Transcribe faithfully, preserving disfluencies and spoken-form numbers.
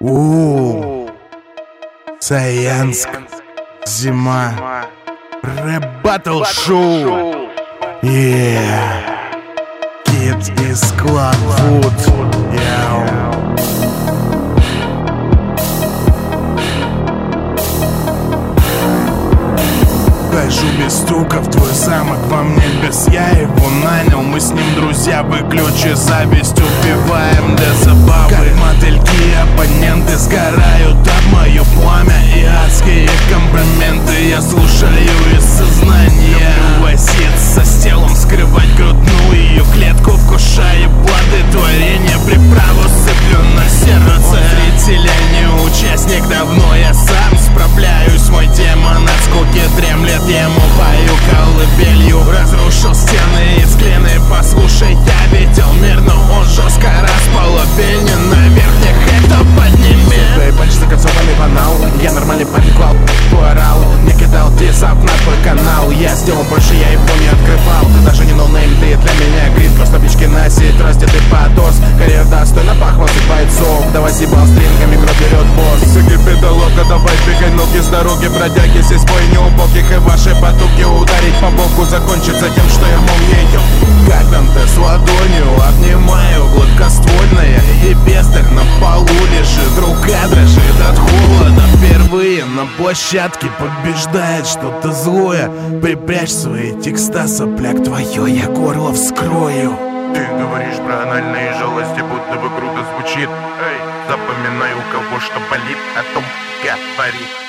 У Саянск, зима, рэп-баттл шоу. Yeah, Kids из Clubfoot. Yeah. Хожу без стука в твой замок, во мне без, я его нанял. Мы с ним друзья, выключи зависть, убиваем для забавы. Как мотыльки оппоненты сгорают об мое пламя и адские комплименты я слушаю из сознания. Возиться с телом, скрывать грудную ее клетку, вкушая плоды творения, приправу сыплю на сердце. Зрителя не участник, давно я сам справляюсь. Мой демон от скуки дремлет, ему пою колыбелью. Разрушил стены из глины, послушай, я видел мир, но он жестко располовинен. На верхних это подними. Твои пальцы концовали банал. Я нормальный парень, клал, поорал. Не кидал дизап на твой канал. Я сделал больше, я его не открывал. Ты даже не ноунейм, ты для меня грид. Просто бички носить, раздетый подорс. Карьер достойно похвалить бойцов. Давай съебал стрингами, кровь берет босс. Сыграй долго, давай двигай ноги с дороги. Бродяги, здесь бой неубогих. И ваши потуги ударить по боку закончится тем, что я мол не идем. Как там ты с ладонью обнимаю, гладкоствольная и бездарь на полу лежит. Рука дрожит от холода, впервые на площадке побеждает что-то злое. Припрячь свои текста, сопляк, твое я горло вскрою. Ты говоришь про анальные жалости, будто бы круто звучит. Эй, запоминай, у кого что болит, о том говорит.